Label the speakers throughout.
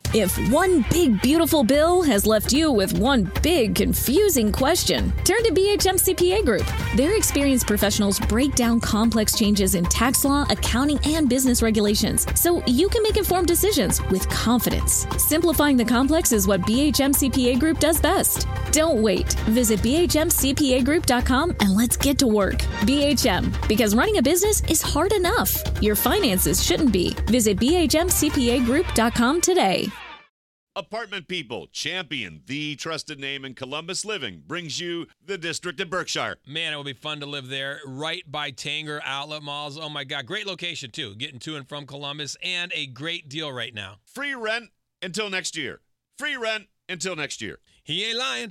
Speaker 1: If one big, beautiful bill has left you with one big, confusing question, turn to BHM CPA Group. Their experienced professionals break down complex changes in tax law, accounting, and business regulations so you can make informed decisions with confidence. Simplifying the complex is what BHM CPA Group does best. Don't wait. Visit bhmcpagroup.com and let's get to work. BHM, because running a business is hard enough. Your finances shouldn't be. Visit bhmcpagroup.com today.
Speaker 2: Apartment People, Champion, the trusted name in Columbus living, brings you the District at Berkshire.
Speaker 3: Man, it will be fun to live there, right by Tanger Outlet Malls. Oh my God, great location too, getting to and from Columbus, and a great deal right now.
Speaker 2: Free rent until next year. Free rent until next year.
Speaker 3: He ain't lying.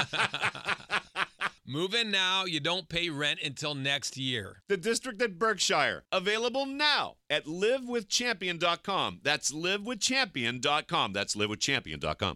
Speaker 3: Move in now, you don't pay rent until next year.
Speaker 2: The District at Berkshire, available now at livewithchampion.com. That's livewithchampion.com. That's livewithchampion.com.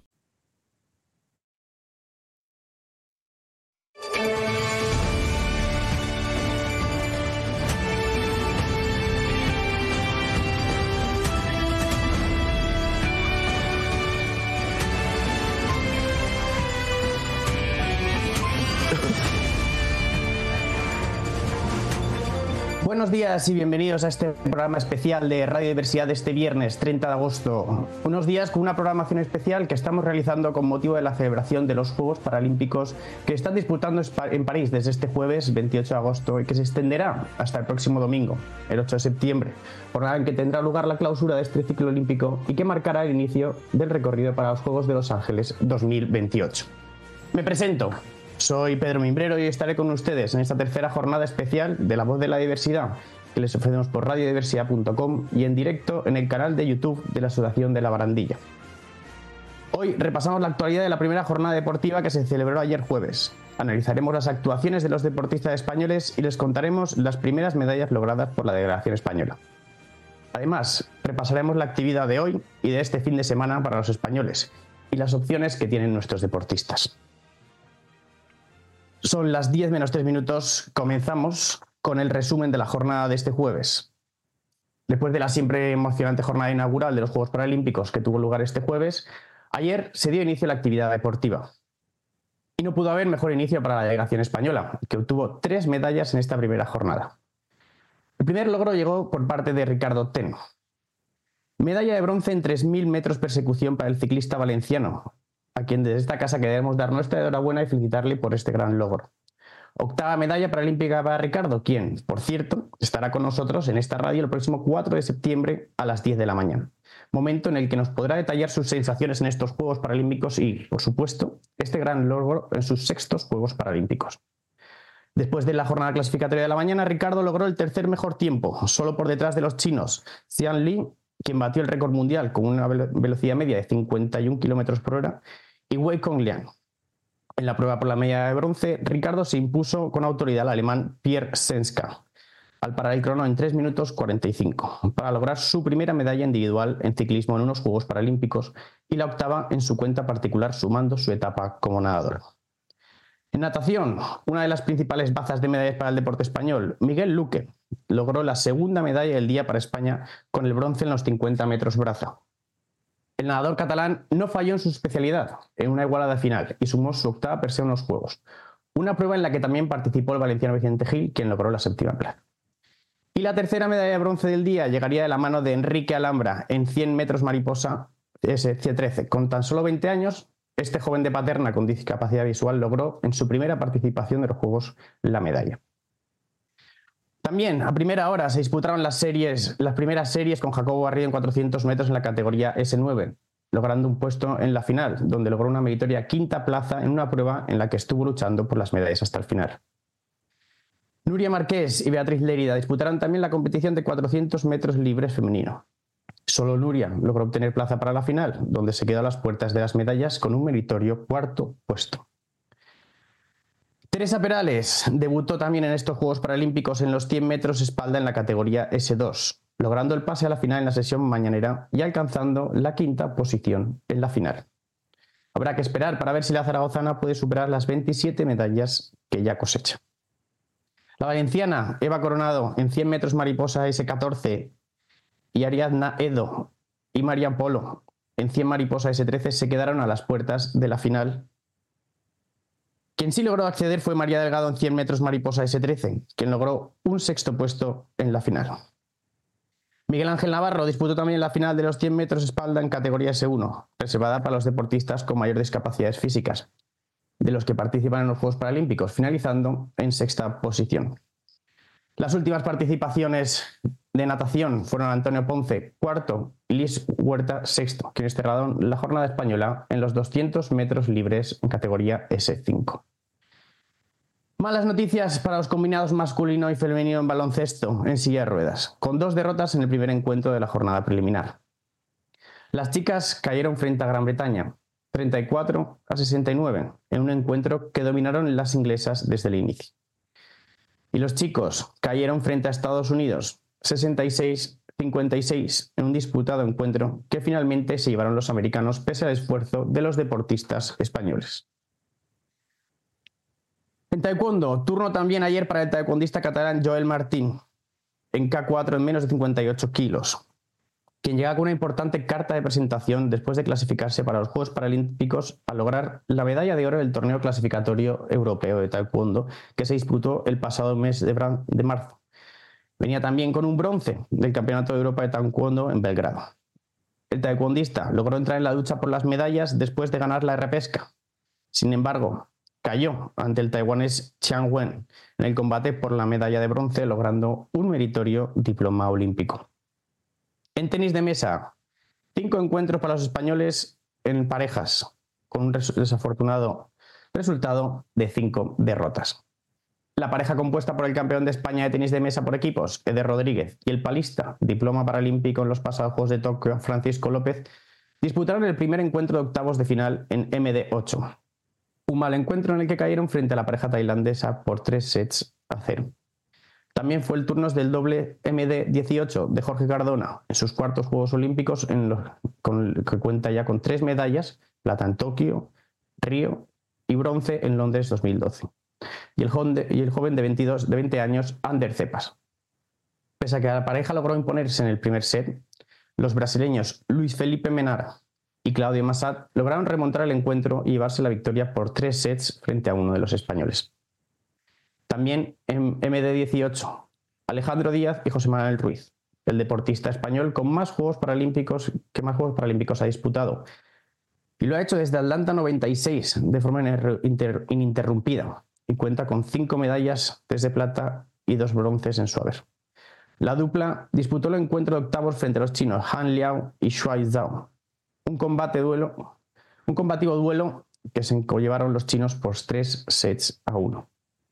Speaker 4: Buenos días y bienvenidos a este programa especial de Radio Diversidad de este viernes 30 de agosto. Unos días con una programación especial que estamos realizando con motivo de la celebración de los Juegos Paralímpicos que están disputando en París desde este jueves 28 de agosto y que se extenderá hasta el próximo domingo, el 8 de septiembre, jornada en que tendrá lugar la clausura de este ciclo olímpico y que marcará el inicio del recorrido para los Juegos de Los Ángeles 2028. Me presento. Soy Pedro Mimbrero y estaré con ustedes en esta tercera jornada especial de La Voz de la Diversidad que les ofrecemos por radiodiversidad.com y en directo en el canal de YouTube de la Asociación de la Barandilla. Hoy repasamos la actualidad de la primera jornada deportiva que se celebró ayer jueves. Analizaremos las actuaciones de los deportistas españoles y les contaremos las primeras medallas logradas por la delegación española. Además, repasaremos la actividad de hoy y de este fin de semana para los españoles y las opciones que tienen nuestros deportistas. Son las 10 menos 3 minutos. Comenzamos con el resumen de la jornada de este jueves. Después de la siempre emocionante jornada inaugural de los Juegos Paralímpicos que tuvo lugar este jueves, ayer se dio inicio a la actividad deportiva. Y no pudo haber mejor inicio para la delegación española, que obtuvo 3 medallas en esta primera jornada. El primer logro llegó por parte de Ricardo Ten. Medalla de bronce en 3.000 metros persecución para el ciclista valenciano, a quien desde esta casa queremos dar nuestra enhorabuena y felicitarle por este gran logro. Octava medalla paralímpica para Ricardo, quien, por cierto, estará con nosotros en esta radio el próximo 4 de septiembre a las 10 de la mañana, momento en el que nos podrá detallar sus sensaciones en estos Juegos Paralímpicos y, por supuesto, este gran logro en sus 6º Juegos Paralímpicos. Después de la jornada clasificatoria de la mañana, Ricardo logró el tercer mejor tiempo, solo por detrás de los chinos Xian Li, quien batió el récord mundial con una velocidad media de 51 km por hora, y Wei Kongliang. En la prueba por la medalla de bronce, Ricardo se impuso con autoridad al alemán Pierre Senska, al parar el crono en 3 minutos 45, para lograr su primera medalla individual en ciclismo en unos Juegos Paralímpicos y la octava en su cuenta particular, sumando su etapa como nadador. En natación, una de las principales bazas de medallas para el deporte español, Miguel Luque, logró la segunda medalla del día para España con el bronce en los 50 metros braza. El nadador catalán no falló en su especialidad, en una igualada final, y sumó su octava presea en los Juegos. Una prueba en la que también participó el valenciano Vicente Gil, quien logró la séptima plaza. Y la tercera medalla de bronce del día llegaría de la mano de Enrique Alhambra en 100 metros mariposa SC13. Con tan solo 20 años, este joven de Paterna con discapacidad visual logró en su primera participación de los Juegos la medalla. También a primera hora se disputaron las primeras series con Jacobo Garrido en 400 metros en la categoría S9, logrando un puesto en la final, donde logró una meritoria quinta plaza en una prueba en la que estuvo luchando por las medallas hasta el final. Nuria Marqués y Beatriz Lérida disputaron también la competición de 400 metros libres femenino. Solo Nuria logró obtener plaza para la final, donde se quedó a las puertas de las medallas con un meritorio cuarto puesto. Teresa Perales debutó también en estos Juegos Paralímpicos en los 100 metros espalda en la categoría S2, logrando el pase a la final en la sesión mañanera y alcanzando la quinta posición en la final. Habrá que esperar para ver si la zaragozana puede superar las 27 medallas que ya cosecha. La valenciana Eva Coronado en 100 metros mariposa S14 y Ariadna Edo y Marian Polo en 100 mariposa S13 se quedaron a las puertas de la final. Quien sí logró acceder fue María Delgado en 100 metros mariposa S13, quien logró un sexto puesto en la final. Miguel Ángel Navarro disputó también la final de los 100 metros espalda en categoría S1, reservada para los deportistas con mayor discapacidades físicas, de los que participan en los Juegos Paralímpicos, finalizando en sexta posición. Las últimas participaciones de natación fueron Antonio Ponce, cuarto, y Luis Huerta, sexto, quienes cerraron la jornada española en los 200 metros libres en categoría S5. Malas noticias para los combinados masculino y femenino en baloncesto en silla de ruedas, con 2 derrotas en el primer encuentro de la jornada preliminar. Las chicas cayeron frente a Gran Bretaña, 34-69, en un encuentro que dominaron las inglesas desde el inicio. Y los chicos cayeron frente a Estados Unidos, 66-56, en un disputado encuentro que finalmente se llevaron los americanos pese al esfuerzo de los deportistas españoles. En taekwondo, turno también ayer para el taekwondista catalán Joel Martín, en K4 en menos de 58 kilos, quien llega con una importante carta de presentación después de clasificarse para los Juegos Paralímpicos al lograr la medalla de oro del torneo clasificatorio europeo de taekwondo que se disputó el pasado mes de marzo. Venía también con un bronce del Campeonato de Europa de Taekwondo en Belgrado. El taekwondista logró entrar en la lucha por las medallas después de ganar la repesca. Sin embargo, cayó ante el taiwanés Qiang Wen en el combate por la medalla de bronce, logrando un meritorio diploma olímpico. En tenis de mesa, 5 encuentros para los españoles en parejas, con un desafortunado resultado de 5 derrotas. La pareja compuesta por el campeón de España de tenis de mesa por equipos, Eder Rodríguez, y el palista, diploma paralímpico en los pasados Juegos de Tokio, Francisco López, disputaron el primer encuentro de octavos de final en MD8. Un mal encuentro en el que cayeron frente a la pareja tailandesa por 3-0. También fue el turno del doble MD18 de Jorge Cardona en sus cuartos Juegos Olímpicos, que cuenta ya con 3 medallas, plata en Tokio, Río y bronce en Londres 2012. Y el joven de 20 años, Ander Cepas. Pese a que la pareja logró imponerse en el primer set, los brasileños Luis Felipe Menara y Claudio Massat lograron remontar el encuentro y llevarse la victoria por 3 sets frente a uno de los españoles. También en MD18, Alejandro Díaz y José Manuel Ruiz, el deportista español con más Juegos Paralímpicos ha disputado. Y lo ha hecho desde Atlanta 96 de forma ininterrumpida y cuenta con 5 medallas, 3 de plata y 2 bronces en su haber. La dupla disputó el encuentro de octavos frente a los chinos Han Liao y Shuai Zhao. Un combativo duelo que se llevaron los chinos por 3-1.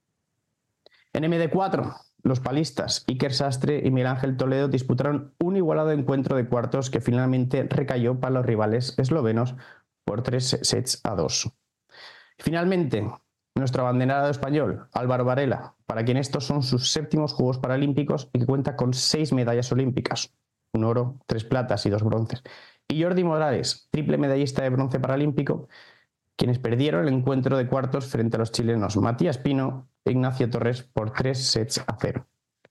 Speaker 4: En MD4, los palistas Iker Sastre y Miguel Ángel Toledo disputaron un igualado encuentro de cuartos que finalmente recayó para los rivales eslovenos por 3-2. Finalmente, nuestro abanderado español, Álvaro Varela, para quien estos son sus 7º Juegos Paralímpicos y que cuenta con 6 medallas olímpicas, 1 oro, 3 platas y 2 bronces. Y Jordi Morales, triple medallista de bronce paralímpico, quienes perdieron el encuentro de cuartos frente a los chilenos Matías Pino e Ignacio Torres por 3-0.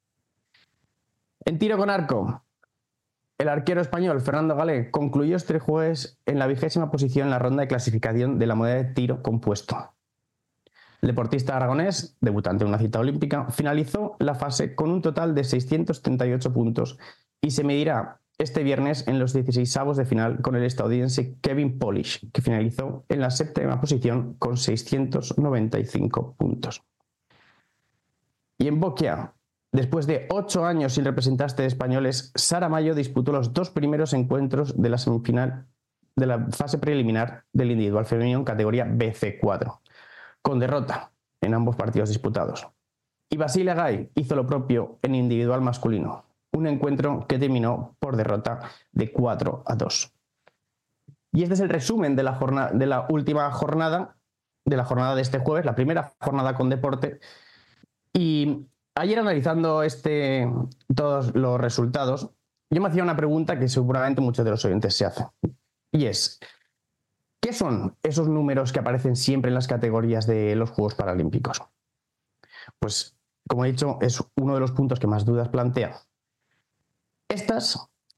Speaker 4: En tiro con arco, el arquero español Fernando Galé concluyó este jueves en la 20ª posición en la ronda de clasificación de la modalidad de tiro compuesto. El deportista aragonés, debutante en una cita olímpica, finalizó la fase con un total de 638 puntos y se medirá este viernes en los 16avos de final con el estadounidense Kevin Polish, que finalizó en la 7ª posición con 695 puntos. Y en boxeo, después de 8 años sin representantes españoles, Sara Mayo disputó los 2 primeros encuentros de la semifinal de la fase preliminar del individual femenino en categoría BC4, con derrota en ambos partidos disputados. Y Basile Gai hizo lo propio en individual masculino, un encuentro que terminó por derrota de 4-2. Y este es el resumen de la última jornada, de este jueves, la primera jornada con deporte. Y ayer, analizando todos los resultados, yo me hacía una pregunta que seguramente muchos de los oyentes se hacen. Y es, ¿qué son esos números que aparecen siempre en las categorías de los Juegos Paralímpicos? Pues, como he dicho, es uno de los puntos que más dudas plantea. Estas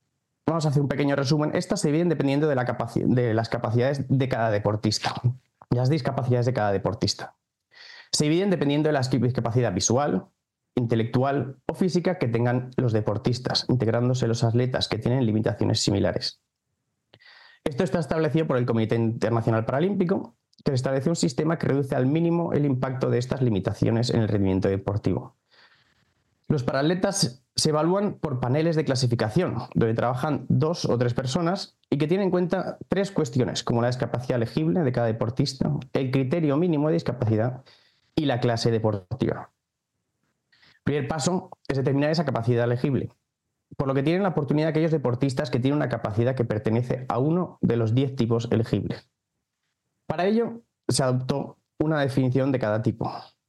Speaker 4: Vamos a hacer un pequeño resumen. Estas se dividen dependiendo de las capacidades de cada deportista, las discapacidades de cada deportista. Se dividen dependiendo de la discapacidad visual, intelectual o física que tengan los deportistas, integrándose los atletas que tienen limitaciones similares. Esto está establecido por el Comité Internacional Paralímpico, que establece un sistema que reduce al mínimo el impacto de estas limitaciones en el rendimiento deportivo. Los paratletas se evalúan por paneles de clasificación, donde trabajan 2 o 3 personas y que tienen en cuenta 3 cuestiones, como la discapacidad elegible de cada deportista, el criterio mínimo de discapacidad y la clase deportiva. El primer paso es determinar esa capacidad elegible, por lo que tienen la oportunidad aquellos deportistas que tienen una capacidad que pertenece a uno de los 10 tipos elegibles. Para ello, se adoptó una definición de cada tipo,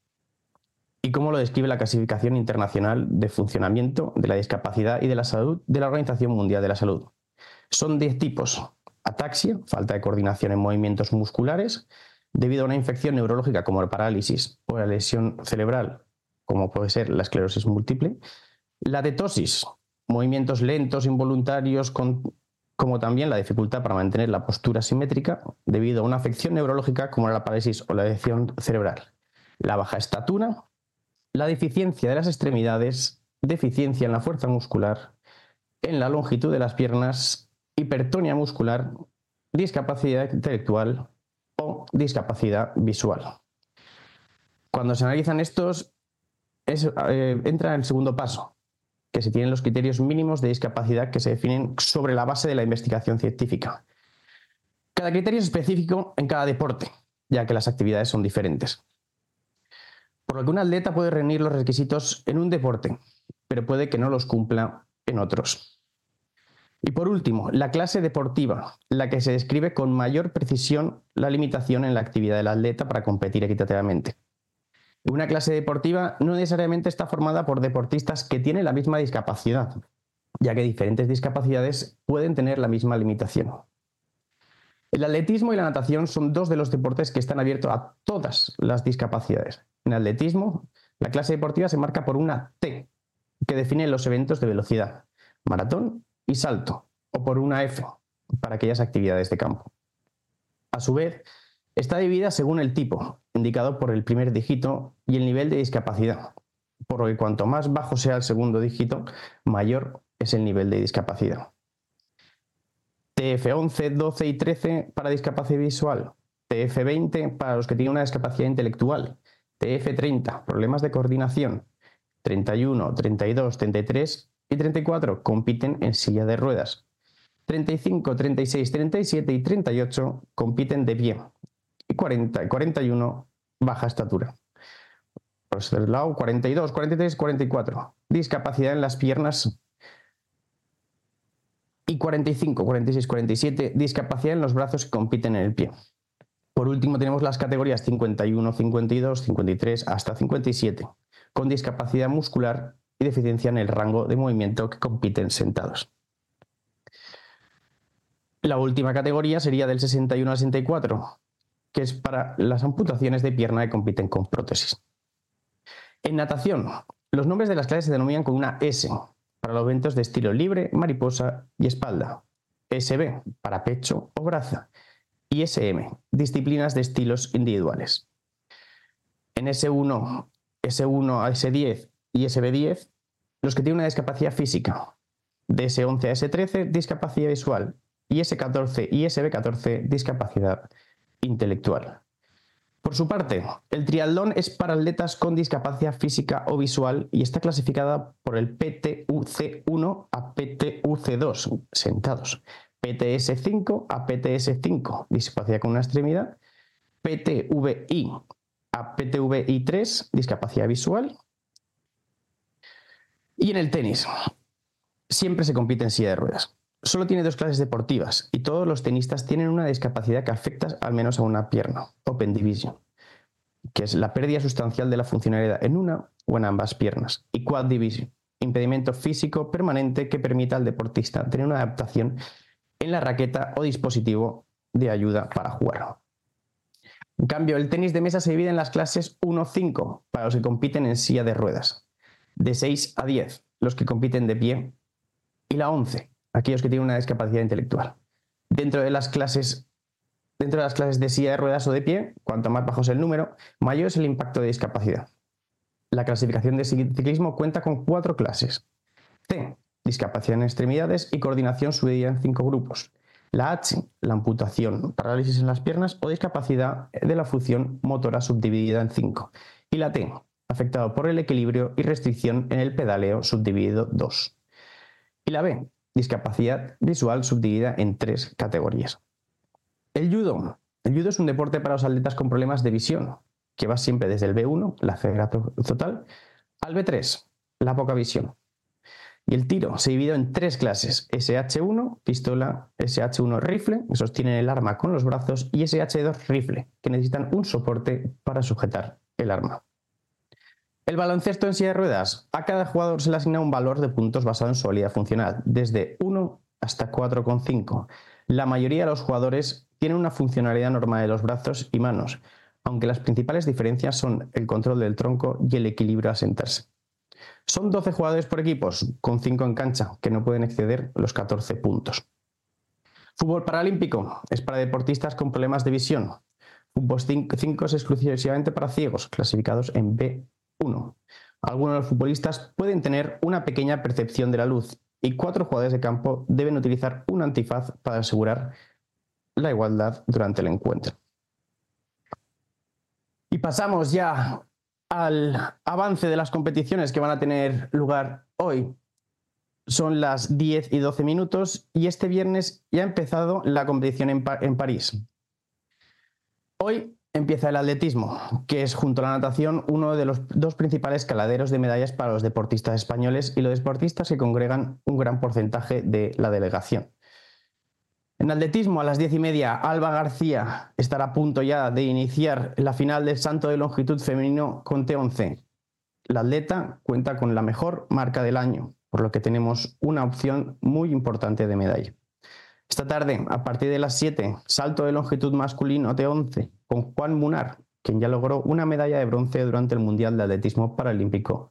Speaker 4: y cómo lo describe la Clasificación Internacional de Funcionamiento de la Discapacidad y de la Salud de la Organización Mundial de la Salud. Son 10 tipos: ataxia, falta de coordinación en movimientos musculares, debido a una infección neurológica como la parálisis o la lesión cerebral, como puede ser la esclerosis múltiple; la tetosis, movimientos lentos, involuntarios, como también la dificultad para mantener la postura simétrica debido a una afección neurológica como la parálisis o la lesión cerebral; la baja estatura; la deficiencia de las extremidades, deficiencia en la fuerza muscular, en la longitud de las piernas, hipertonía muscular, discapacidad intelectual o discapacidad visual. Cuando se analizan estos, entra en el segundo paso, que se tienen los criterios mínimos de discapacidad que se definen sobre la base de la investigación científica. Cada criterio es específico en cada deporte, ya que las actividades son diferentes. Por lo que un atleta puede reunir los requisitos en un deporte, pero puede que no los cumpla en otros. Y por último, la clase deportiva, la que se describe con mayor precisión la limitación en la actividad del atleta para competir equitativamente. Una clase deportiva no necesariamente está formada por deportistas que tienen la misma discapacidad, ya que diferentes discapacidades pueden tener la misma limitación. El atletismo y la natación son 2 de los deportes que están abiertos a todas las discapacidades. En atletismo, la clase deportiva se marca por una T, que define los eventos de velocidad, maratón y salto, o por una F, para aquellas actividades de campo. A su vez, está dividida según el tipo, indicado por el primer dígito, y el nivel de discapacidad, por lo que cuanto más bajo sea el segundo dígito, mayor es el nivel de discapacidad. TF11, 12 y 13 para discapacidad visual, TF20 para los que tienen una discapacidad intelectual, TF30, problemas de coordinación, 31, 32, 33 y 34 compiten en silla de ruedas, 35, 36, 37 y 38 compiten de pie, y 40 y 41 baja estatura. Por este lado, 42, 43, 44, discapacidad en las piernas, y 45, 46, 47, discapacidad en los brazos que compiten en el pie. Por último tenemos las categorías 51, 52, 53 hasta 57, con discapacidad muscular y deficiencia en el rango de movimiento que compiten sentados. La última categoría sería del 61 al 64, que es para las amputaciones de pierna que compiten con prótesis. En natación, los nombres de las clases se denominan con una S, para los eventos de estilo libre, mariposa y espalda, SB, para pecho o brazo, y SM, disciplinas de estilos individuales. En S1 a S10 y SB10, los que tienen una discapacidad física, de S11 a S13, discapacidad visual, y S14 y SB14, discapacidad intelectual. Por su parte, el triatlón es para atletas con discapacidad física o visual y está clasificada por el PTUC1 a PTUC2, sentados, PTS5 a PTS5, discapacidad con una extremidad, PTVI a PTVI3, discapacidad visual. Y en el tenis, siempre se compite en silla de ruedas. Solo tiene 2 clases deportivas y todos los tenistas tienen una discapacidad que afecta al menos a una pierna, Open Division, que es la pérdida sustancial de la funcionalidad en una o en ambas piernas, y Quad Division, impedimento físico permanente que permita al deportista tener una adaptación en la raqueta o dispositivo de ayuda para jugar. En cambio, el tenis de mesa se divide en las clases 1-5 para los que compiten en silla de ruedas, de 6 a 10 los que compiten de pie, y la 11 aquellos que tienen una discapacidad intelectual. Dentro de las clases de silla de ruedas o de pie, cuanto más bajo es el número, mayor es el impacto de discapacidad. La clasificación de ciclismo cuenta con 4 clases. C, discapacidad en extremidades y coordinación subdividida en 5 grupos. La H, la amputación, parálisis en las piernas o discapacidad de la función motora subdividida en 5. Y la T, afectado por el equilibrio y restricción en el pedaleo subdividido 2. Y la B, discapacidad visual subdividida en 3 categorías. El judo. El judo es un deporte para los atletas con problemas de visión, que va siempre desde el B1, la ceguera total, al B3, la poca visión. Y el tiro se divide en 3 clases: SH1, pistola, SH1 rifle, que sostienen el arma con los brazos, y SH2 rifle, que necesitan un soporte para sujetar el arma. El baloncesto en silla de ruedas. A cada jugador se le asigna un valor de puntos basado en su habilidad funcional, desde 1 hasta 4,5. La mayoría de los jugadores tienen una funcionalidad normal de los brazos y manos, aunque las principales diferencias son el control del tronco y el equilibrio al sentarse. Son 12 jugadores por equipos, con 5 en cancha, que no pueden exceder los 14 puntos. Fútbol paralímpico es para deportistas con problemas de visión. Fútbol 5 es exclusivamente para ciegos, clasificados en B1. Algunos de los futbolistas pueden tener una pequeña percepción de la luz y 4 jugadores de campo deben utilizar un antifaz para asegurar la igualdad durante el encuentro. Y pasamos ya al avance de las competiciones que van a tener lugar hoy. Son las 10 y 12 minutos y este viernes ya ha empezado la competición en París. Hoy empieza el atletismo, que es junto a la natación uno de los 2 principales caladeros de medallas para los deportistas españoles y los deportistas que congregan un gran porcentaje de la delegación. En atletismo, a las 10:30, Alba García estará a punto ya de iniciar la final del salto de longitud femenino con T11. La atleta cuenta con la mejor marca del año, por lo que tenemos una opción muy importante de medalla. Esta tarde, a partir de las 7, salto de longitud masculino T11 con Juan Munar, quien ya logró una medalla de bronce durante el Mundial de Atletismo Paralímpico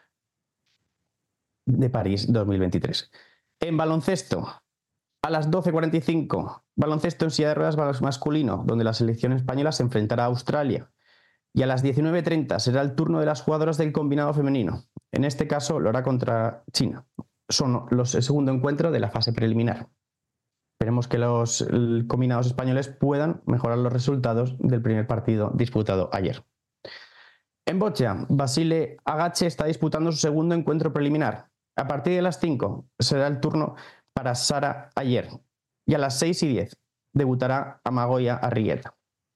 Speaker 4: de París 2023. En baloncesto, a las 12:45, baloncesto en silla de ruedas masculino, donde la selección española se enfrentará a Australia. Y a las 19:30 será el turno de las jugadoras del combinado femenino. En este caso lo hará contra China. Son el segundo encuentro de la fase preliminar. Esperemos que los combinados españoles puedan mejorar los resultados del primer partido disputado ayer. En bocha, Basile Agache está disputando su segundo encuentro preliminar. A partir de las 5 será el turno para Sara Ayer y a las 6:10 debutará Amagoya Arrieta.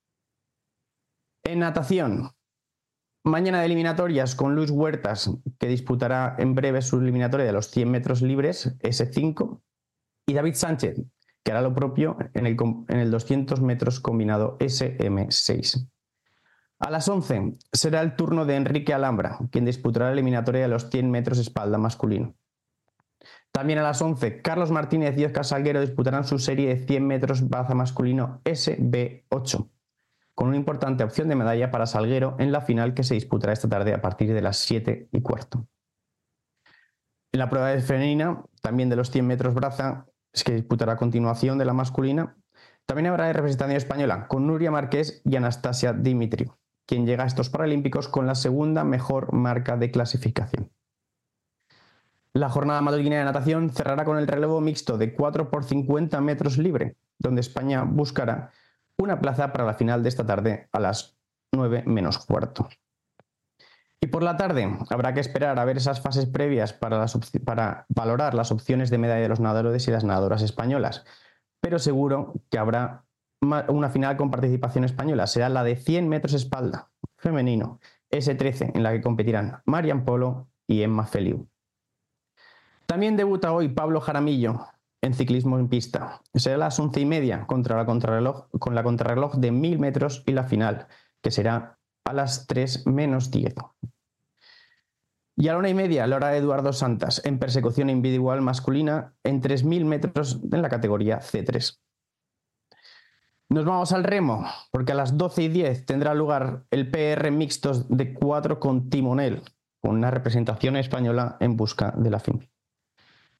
Speaker 4: En natación, mañana de eliminatorias con Luis Huertas, que disputará en breve su eliminatoria de los 100 metros libres S5, y David Sánchez, que hará lo propio en el 200 metros combinado SM6. A las 11 será el turno de Enrique Alhambra, quien disputará la eliminatoria de los 100 metros espalda masculino. También a las 11, Carlos Martínez y Óscar Salguero disputarán su serie de 100 metros baza masculino SB8, con una importante opción de medalla para Salguero en la final que se disputará esta tarde a partir de las 7:15. En la prueba de femenina, también de los 100 metros braza, que disputará a continuación de la masculina, también habrá representación española con Nuria Marqués y Anastasia Dimitriou, quien llega a estos Paralímpicos con la segunda mejor marca de clasificación. La jornada matutina de natación cerrará con el relevo mixto de 4x50 metros libre, donde España buscará una plaza para la final de esta tarde a las 9:15. Y por la tarde habrá que esperar a ver esas fases previas para valorar las opciones de medalla de los nadadores y las nadadoras españolas, pero seguro que habrá una final con participación española. Será la de 100 metros espalda femenino S13, en la que competirán Marian Polo y Emma Feliu. También debuta hoy Pablo Jaramillo en ciclismo en pista. Será a las 11:30 con la contrarreloj de 1000 metros y la final, que será a las 3:10. Y a la 1:30 lo hará Eduardo Santas en persecución individual masculina en 3000 metros en la categoría C3. Nos vamos al remo, porque a las 12:10 tendrá lugar el PR mixtos de 4 con timonel, con una representación española en busca de la fin.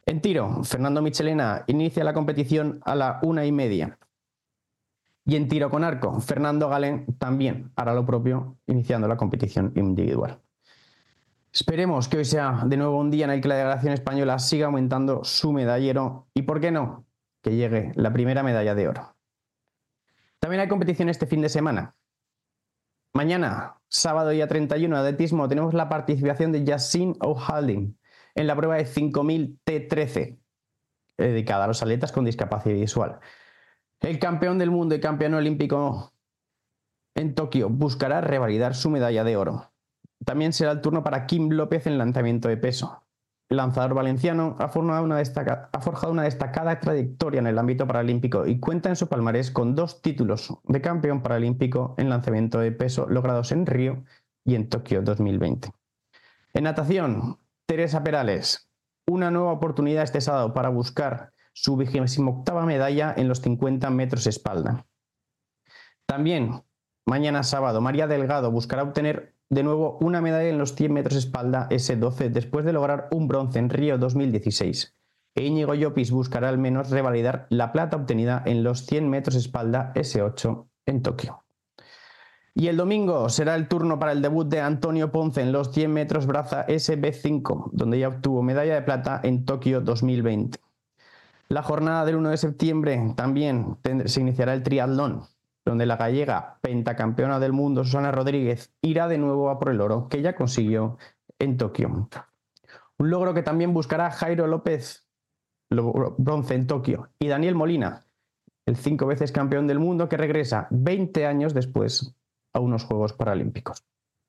Speaker 4: En tiro, Fernando Michelena inicia la competición a la 1:30. Y en tiro con arco, Fernando Galén también hará lo propio, iniciando la competición individual. Esperemos que hoy sea de nuevo un día en el que la delegación española siga aumentando su medallero y, ¿por qué no?, que llegue la primera medalla de oro. También hay competición este fin de semana. Mañana, sábado día 31 de atletismo, tenemos la participación de Yassine O'Halding en la prueba de 5000 T13, dedicada a los atletas con discapacidad visual. El campeón del mundo y campeón olímpico en Tokio buscará revalidar su medalla de oro. También será el turno para Kim López en lanzamiento de peso. El lanzador valenciano ha forjado una destacada trayectoria en el ámbito paralímpico y cuenta en su palmarés con 2 títulos de campeón paralímpico en lanzamiento de peso logrados en Río y en Tokio 2020. En natación, Teresa Perales, una nueva oportunidad este sábado para buscar su 28ª medalla en los 50 metros espalda. También, mañana sábado, María Delgado buscará obtener de nuevo una medalla en los 100 metros espalda S12 después de lograr un bronce en Río 2016. E Íñigo Llopis buscará al menos revalidar la plata obtenida en los 100 metros espalda S8 en Tokio. Y el domingo será el turno para el debut de Antonio Ponce en los 100 metros braza SB5, donde ya obtuvo medalla de plata en Tokio 2020. La jornada del 1 de septiembre también se iniciará el triatlón, donde la gallega pentacampeona del mundo Susana Rodríguez irá de nuevo a por el oro que ya consiguió en Tokio. Un logro que también buscará Jairo López, bronce en Tokio, y Daniel Molina, el 5 veces campeón del mundo que regresa 20 años después a unos Juegos Paralímpicos.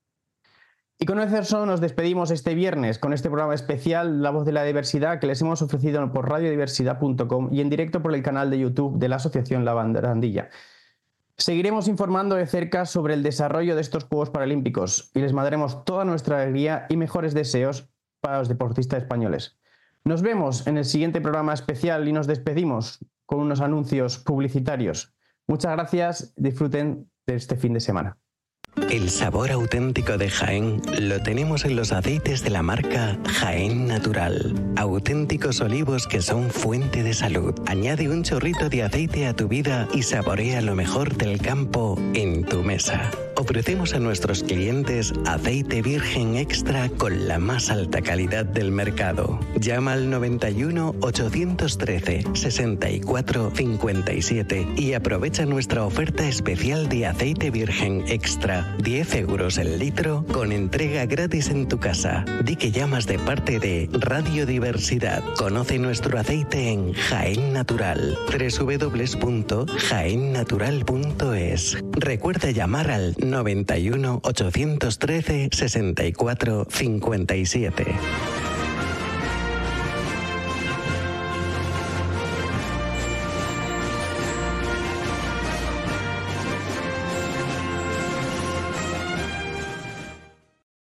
Speaker 4: Y con eso nos despedimos este viernes con este programa especial La Voz de la Diversidad que les hemos ofrecido por radiodiversidad.com y en directo por el canal de YouTube de la Asociación La Barandilla. Seguiremos informando de cerca sobre el desarrollo de estos Juegos Paralímpicos y les mandaremos toda nuestra alegría y mejores deseos para los deportistas españoles. Nos vemos en el siguiente programa especial y nos despedimos con unos anuncios publicitarios. Muchas gracias, disfruten de este fin de semana.
Speaker 5: El sabor auténtico de Jaén lo tenemos en los aceites de la marca Jaén Natural. Auténticos olivos que son fuente de salud. Añade un chorrito de aceite a tu vida y saborea lo mejor del campo en tu mesa. Ofrecemos a nuestros clientes aceite virgen extra con la más alta calidad del mercado. Llama al 91 813 64 57 y aprovecha nuestra oferta especial de aceite virgen extra. 10 euros el litro con entrega gratis en tu casa. Di que llamas de parte de Radiodiversidad. Conoce nuestro aceite en Jaén Natural. www.jaennatural.es. Recuerda llamar al 91 813 64 57.